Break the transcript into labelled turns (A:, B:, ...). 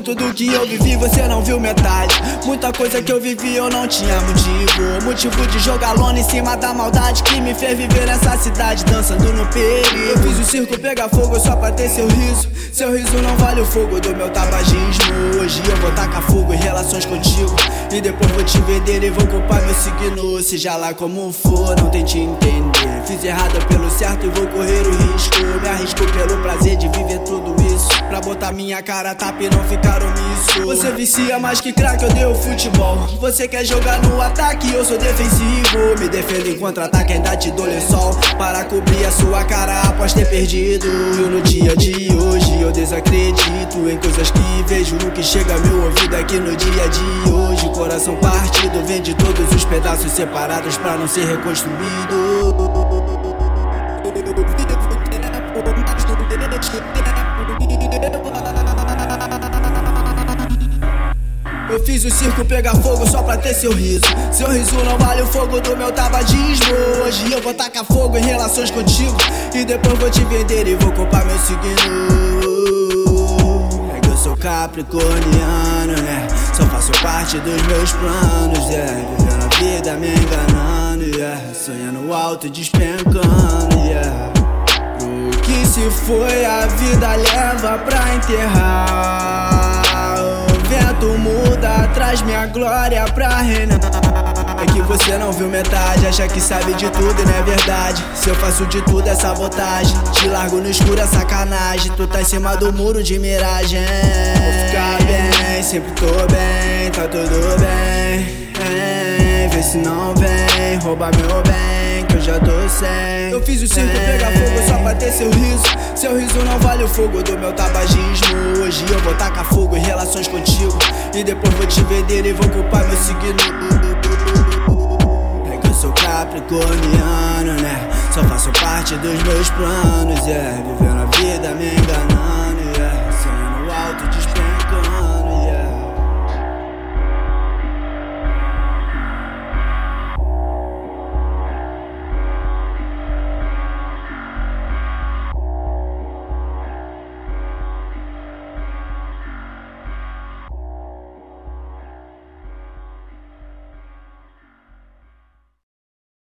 A: tudo que eu vivi você não viu metade. Muita coisa que eu vivi eu não tinha motivo. Motivo de jogar lona em cima da maldade que me fez viver nessa cidade dançando no perigo. Eu fiz o circo pegar fogo só pra ter seu riso. Seu riso não vale o fogo do meu tabagismo. Hoje eu vou tacar fogo em relações contigo e depois vou te vender e vou culpar meu signo. Seja lá como for, não tente entender. Fiz errado pelo certo e vou correr o risco. Me arrisco pelo prazer de viver tudo isso, pra botar minha cara a tapa e não ficar omisso. Você vicia mais que crack, eu dei o futebol. Você quer jogar no ataque, eu sou defensivo. Me defendo em contra-ataque, ainda te dou lençol para cobrir a sua cara após ter perdido. E no dia de hoje eu desacredito em coisas que vejo, no que chega ao meu ouvido aqui no dia de hoje. Coração partido, vem de todos os pedaços separados pra não ser reconstruído. Eu fiz o circo pegar fogo só pra ter seu riso. Seu riso não vale o fogo do meu tabagismo. Hoje eu vou tacar fogo em relações contigo e depois vou te vender e vou culpar meu signo. É que eu sou capricorniano, né? Só faço parte dos meus planos, vivendo a vida me enganando, sonhando alto e despencando, O que se foi a vida leva pra enterrar. O vento muda, traz minha glória pra reinar. É que você não viu metade, acha que sabe de tudo e não é verdade. Se eu faço de tudo é sabotagem, te largo no escuro é sacanagem. Tu tá em cima do muro de miragem. Vou ficar bem, sempre tô bem, tá tudo bem. Vê se não vem, rouba meu bem, que eu já tô sem. Eu fiz o circo pegar fogo só pra ter seu riso. Seu riso não vale o fogo do meu tabagismo. Hoje eu vou tacar fogo em relações contigo e depois vou te vender e vou culpar meu signo. É que eu sou capricorniano, né? Só faço parte dos meus planos, vivendo a vida me enganando.